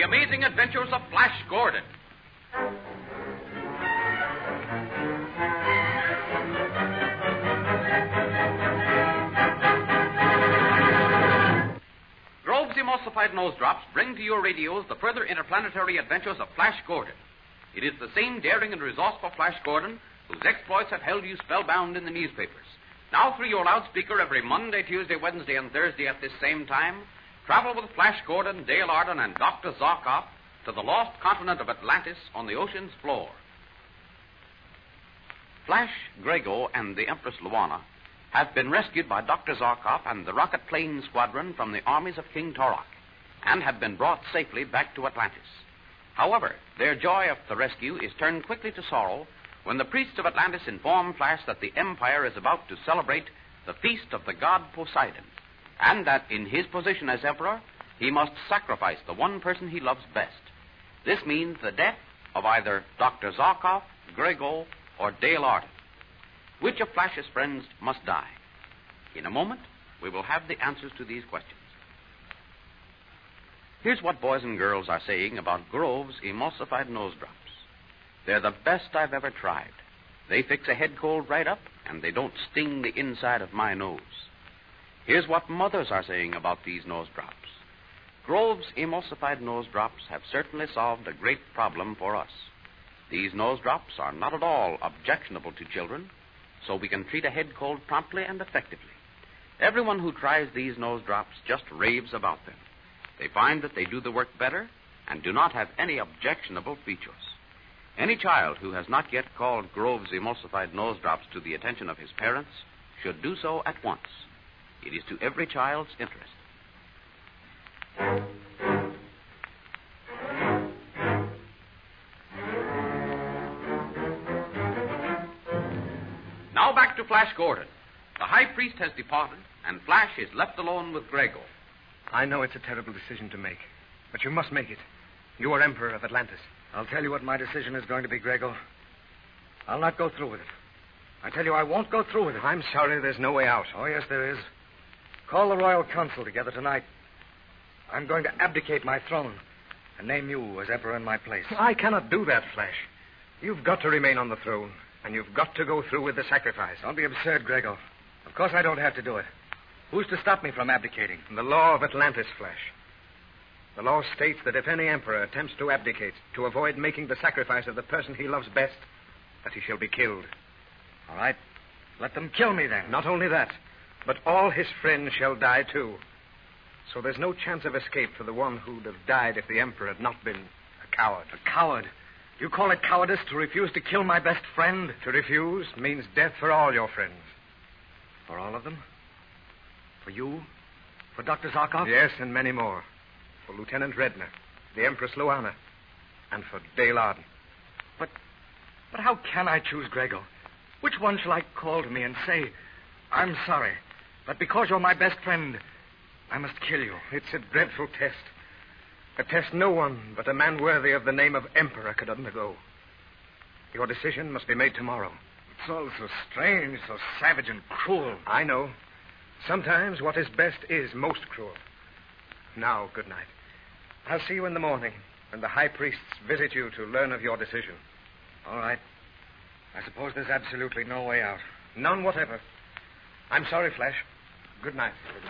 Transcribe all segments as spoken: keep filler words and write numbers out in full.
Amazing Adventures of Flash Gordon. Grove's Emulsified Nose Drops bring to your radios the further interplanetary adventures of Flash Gordon. It is the same daring and resourceful Flash Gordon whose exploits have held you spellbound in the newspapers. Now through your loudspeaker every Monday, Tuesday, Wednesday, and Thursday at this same time, travel with Flash Gordon, Dale Arden, and Doctor Zarkov to the lost continent of Atlantis on the ocean's floor. Flash, Grego, and the Empress Luana have been rescued by Doctor Zarkov and the rocket plane squadron from the armies of King Torok and have been brought safely back to Atlantis. However, their joy of the rescue is turned quickly to sorrow when the priests of Atlantis inform Flash that the Empire is about to celebrate the feast of the god Poseidon, and that in his position as Emperor, he must sacrifice the one person he loves best. This means the death of either Doctor Zarkov, Grego, or Dale Arden. Which of Flash's friends must die? In a moment, we will have the answers to these questions. Here's what boys and girls are saying about Grove's Emulsified Nose Drops. They're the best I've ever tried. They fix a head cold right up, and they don't sting the inside of my nose. Here's what mothers are saying about these nose drops. Grove's Emulsified Nose Drops have certainly solved a great problem for us. These nose drops are not at all objectionable to children, so we can treat a head cold promptly and effectively. Everyone who tries these nose drops just raves about them. They find that they do the work better and do not have any objectionable features. Any child who has not yet called Grove's Emulsified Nose Drops to the attention of his parents should do so at once. It is to every child's interest. Now back to Flash Gordon. The High Priest has departed, and Flash is left alone with Grego. I know it's a terrible decision to make, but you must make it. You are Emperor of Atlantis. I'll tell you what my decision is going to be, Grego. I'll not go through with it. I tell you, I won't go through with it. I'm sorry, there's no way out. Oh, yes, there is. Call the Royal Council together tonight. I'm going to abdicate my throne and name you as Emperor in my place. I cannot do that, Flash. You've got to remain on the throne, and you've got to go through with the sacrifice. Don't be absurd, Grego. Of course I don't have to do it. Who's to stop me from abdicating? The law of Atlantis, Flash. The law states that if any emperor attempts to abdicate to avoid making the sacrifice of the person he loves best, that he shall be killed. All right. Let them kill me, then. Not only that, but all his friends shall die, too. So there's no chance of escape for the one who'd have died if the emperor had not been a coward. A coward? You call it cowardice to refuse to kill my best friend? To refuse means death for all your friends. For all of them? For you? For Doctor Zarkov? Yes, and many more. For Lieutenant Redner, the Empress Luana, and for Dale Arden. But, but how can I choose, Grego? Which one shall I call to me and say, I'm sorry, but because you're my best friend, I must kill you? It's a dreadful test. A test no one but a man worthy of the name of Emperor could undergo. Your decision must be made tomorrow. It's all so strange, so savage and cruel. I know. Sometimes what is best is most cruel. Now, good night. I'll see you in the morning when the high priests visit you to learn of your decision. All right. I suppose there's absolutely no way out. None whatever. I'm sorry, Flash. Good night. Good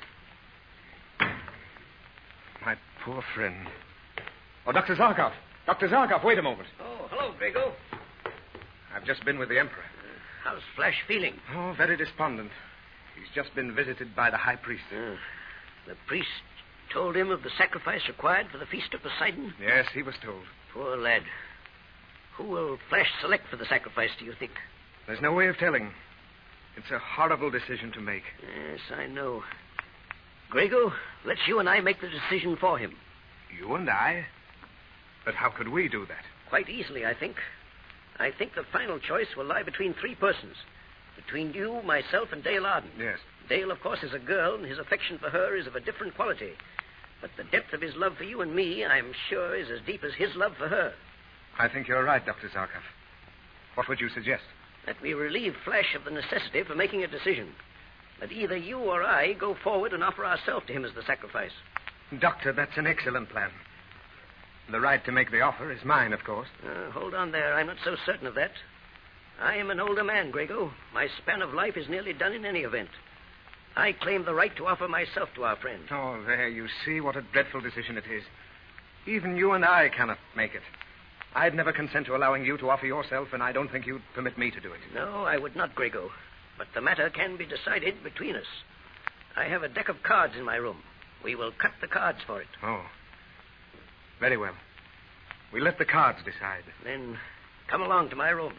night. My poor friend. Oh, Doctor Zarkov. Doctor Zarkov, wait a moment. Oh, hello, Grego. I've just been with the Emperor. Uh, how's Flash feeling? Oh, very despondent. He's just been visited by the high priest. Uh, the priest told him of the sacrifice required for the feast of Poseidon? Yes, he was told. Poor lad. Who will Flash select for the sacrifice, do you think? There's no way of telling. It's a horrible decision to make. Yes, I know. Grego, let's you and I make the decision for him. You and I? But how could we do that? Quite easily, I think. I think the final choice will lie between three persons. Between you, myself, and Dale Arden. Yes. Dale, of course, is a girl, and his affection for her is of a different quality. But the depth of his love for you and me, I'm sure, is as deep as his love for her. I think you're right, Doctor Zarkov. What would you suggest? That we relieve Flash of the necessity for making a decision. That either you or I go forward and offer ourselves to him as the sacrifice. Doctor, that's an excellent plan. The right to make the offer is mine, of course. Uh, hold on there. I'm not so certain of that. I am an older man, Grego. My span of life is nearly done in any event. I claim the right to offer myself to our friend. Oh, there, you see what a dreadful decision it is. Even you and I cannot make it. I'd never consent to allowing you to offer yourself, and I don't think you'd permit me to do it. No, I would not, Grego. But the matter can be decided between us. I have a deck of cards in my room. We will cut the cards for it. Oh. Very well. We'll let the cards decide. Then come along to my rooms.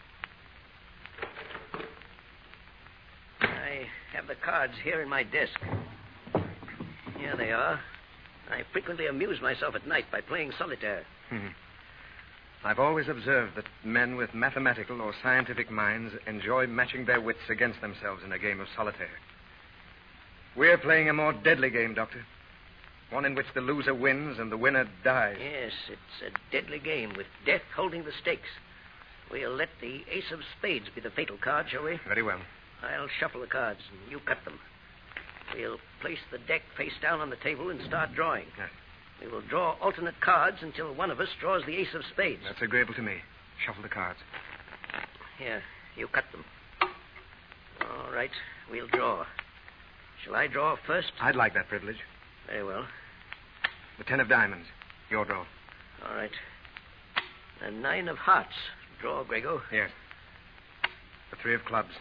I have the cards here in my desk. Here they are. I frequently amuse myself at night by playing solitaire. Hmm. I've always observed that men with mathematical or scientific minds enjoy matching their wits against themselves in a game of solitaire. We're playing a more deadly game, Doctor. One in which the loser wins and the winner dies. Yes, it's a deadly game with death holding the stakes. We'll let the ace of spades be the fatal card, shall we? Very well. I'll shuffle the cards and you cut them. We'll place the deck face down on the table and start drawing. Yes. We will draw alternate cards until one of us draws the ace of spades. That's agreeable to me. Shuffle the cards. Here, you cut them. All right, we'll draw. Shall I draw first? I'd like that privilege. Very well. The ten of diamonds. Your draw. All right. The nine of hearts. Draw, Grego. Yes. The three of clubs.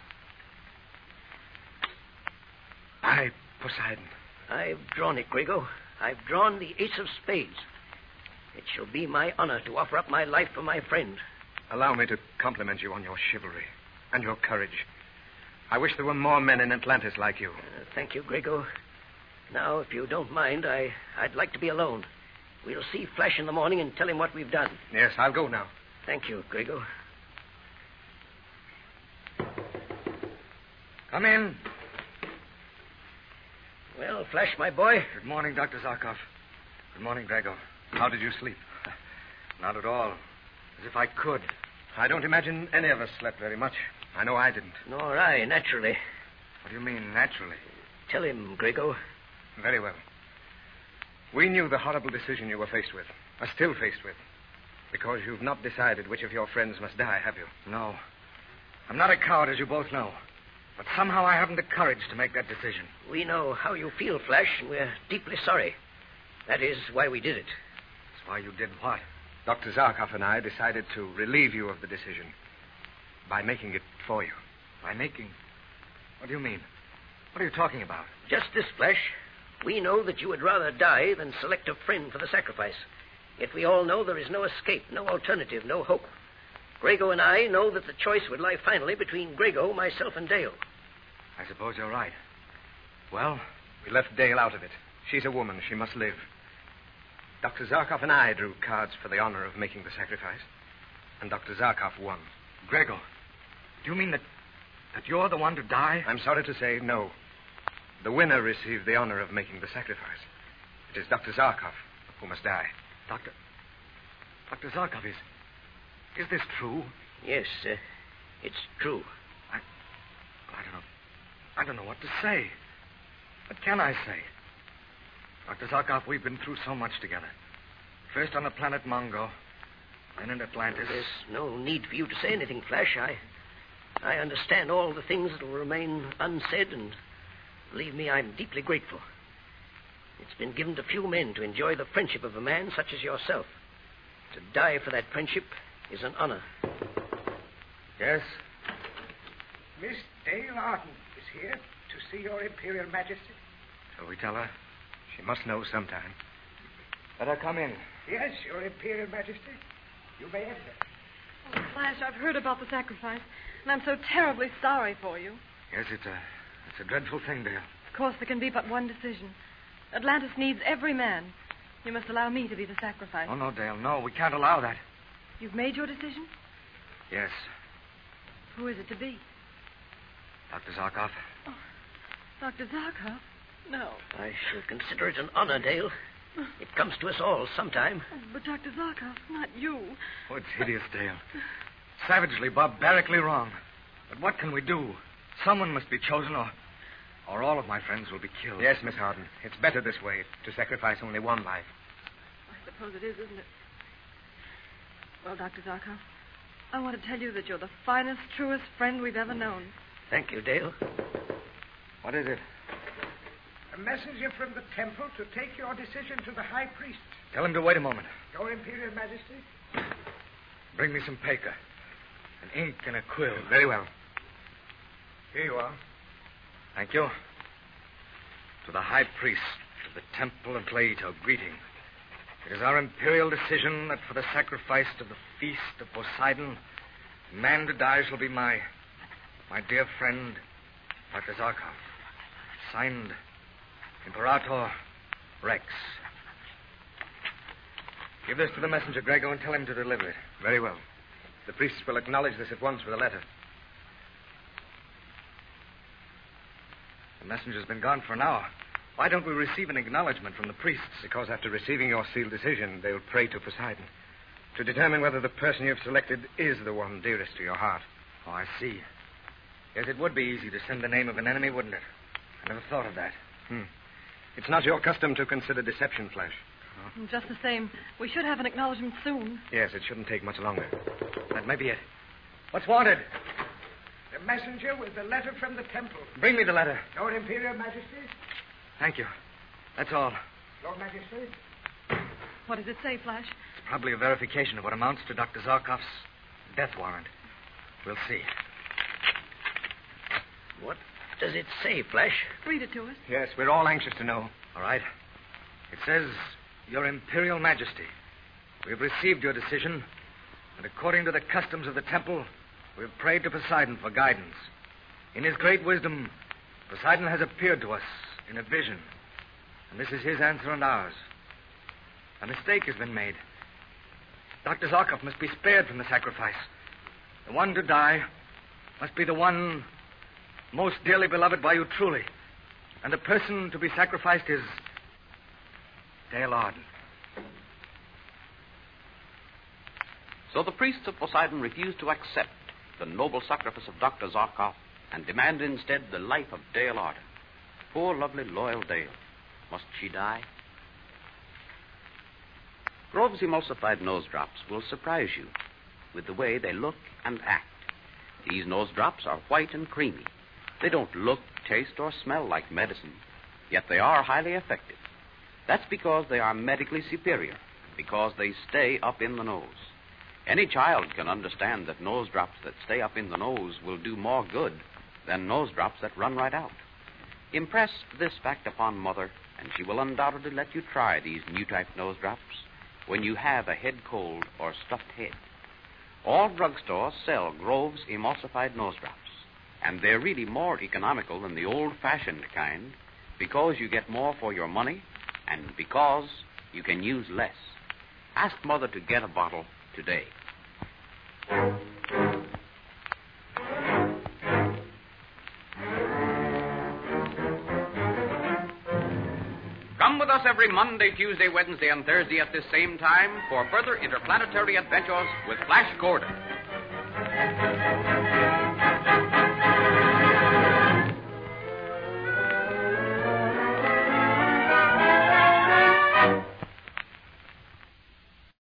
I, Poseidon. I've drawn it, Grego. I've drawn the ace of spades. It shall be my honor to offer up my life for my friend. Allow me to compliment you on your chivalry and your courage. I wish there were more men in Atlantis like you. Uh, thank you, Grego. Now, if you don't mind, I, I'd like to be alone. We'll see Flash in the morning and tell him what we've done. Yes, I'll go now. Thank you, Grego. Come in. Well, Flash, my boy. Good morning, Doctor Zarkov. Good morning, Grego. How did you sleep? Not at all. As if I could. I don't imagine any of us slept very much. I know I didn't. Nor I, naturally. What do you mean, naturally? Tell him, Grego. Very well. We knew the horrible decision you were faced with, are still faced with, because you've not decided which of your friends must die, have you? No. I'm not a coward, as you both know. But somehow I haven't the courage to make that decision. We know how you feel, Flash, and we're deeply sorry. That is why we did it. That's why you did what? Doctor Zarkov and I decided to relieve you of the decision by making it for you. By making... What do you mean? What are you talking about? Just this, Flash. We know that you would rather die than select a friend for the sacrifice. Yet we all know there is no escape, no alternative, no hope. Grego and I know that the choice would lie finally between Grego, myself, and Dale. I suppose you're right. Well? We left Dale out of it. She's a woman. She must live. Doctor Zarkov and I drew cards for the honor of making the sacrifice. And Doctor Zarkov won. Grego, do you mean that, that you're the one to die? I'm sorry to say no. The winner received the honor of making the sacrifice. It is Doctor Zarkov who must die. Doctor... Doctor Zarkov, is... Is this true? Yes, uh, it's true. I... I don't know... I don't know what to say. What can I say? Doctor Zarkov, we've been through so much together. First on the planet Mongo, then in Atlantis. There's no need for you to say anything, Flash. I, I understand all the things that will remain unsaid, and believe me, I'm deeply grateful. It's been given to few men to enjoy the friendship of a man such as yourself. To die for that friendship is an honor. Yes? Miss Dale Arden is here to see your Imperial Majesty. Shall we tell her? She must know sometime. Let her come in. Yes, your Imperial Majesty. You may enter. Oh, Flash, I've heard about the sacrifice, and I'm so terribly sorry for you. Yes, it's a, it's a dreadful thing, Dale. Of course, there can be but one decision. Atlantis needs every man. You must allow me to be the sacrifice. Oh, no, Dale, no. We can't allow that. You've made your decision? Yes. Who is it to be? Doctor Zarkov. Oh, Doctor Zarkov? No. I shall consider it an honor, Dale. It comes to us all sometime. Oh, but Doctor Zarkov, not you. Oh, it's hideous, Dale. Savagely, barbarically wrong. But what can we do? Someone must be chosen, or, or all of my friends will be killed. Yes, Miss Harden. It's better this way, to sacrifice only one life. I suppose it is, isn't it? Well, Doctor Zarkov, I want to tell you that you're the finest, truest friend we've ever known. Thank you, Dale. What is it? A messenger from the temple to take your decision to the high priest. Tell him to wait a moment. Your Imperial Majesty. Bring me some paper. An ink and a quill. Very well. Here you are. Thank you. To the high priest of the temple of Tlaito, greeting. It is our imperial decision that for the sacrifice of the feast of Poseidon, the man to die shall be my, my dear friend, Doctor Zarkov. Signed, Imperator Rex. Give this to the messenger, Grego, and tell him to deliver it. Very well. The priests will acknowledge this at once with a letter. The messenger's been gone for an hour. Why don't we receive an acknowledgement from the priests? Because after receiving your sealed decision, they'll pray to Poseidon to determine whether the person you've selected is the one dearest to your heart. Oh, I see. Yes, it would be easy to send the name of an enemy, wouldn't it? I never thought of that. Hmm. It's not your custom to consider deception, Flash. Oh. Just the same, we should have an acknowledgement soon. Yes, it shouldn't take much longer. That may be it. What's wanted? The messenger with the letter from the temple. Bring me the letter. Your Imperial Majesty. Thank you. That's all. Your Majesty. What does it say, Flash? It's probably a verification of what amounts to Doctor Zarkov's death warrant. We'll see. What does it say, Flash? Read it to us. Yes, we're all anxious to know. All right. It says, Your Imperial Majesty, we have received your decision, and according to the customs of the temple, we have prayed to Poseidon for guidance. In his great wisdom, Poseidon has appeared to us in a vision, and this is his answer and ours. A mistake has been made. Doctor Zarkov must be spared from the sacrifice. The one to die must be the one most dearly beloved by you truly, and the person to be sacrificed is Dale Arden. So the priests of Poseidon refused to accept the noble sacrifice of Doctor Zarkov and demanded instead the life of Dale Arden. Poor, lovely, loyal Dale. Must she die? Grove's emulsified nose drops will surprise you with the way they look and act. These nose drops are white and creamy. They don't look, taste, or smell like medicine, yet they are highly effective. That's because they are medically superior, because they stay up in the nose. Any child can understand that nose drops that stay up in the nose will do more good than nose drops that run right out. Impress this fact upon Mother, and she will undoubtedly let you try these new type nose drops when you have a head cold or stuffed head. All drugstores sell Grove's emulsified nose drops, and they're really more economical than the old-fashioned kind because you get more for your money and because you can use less. Ask Mother to get a bottle today. Come with us every Monday, Tuesday, Wednesday, and Thursday at this same time for further interplanetary adventures with Flash Gordon.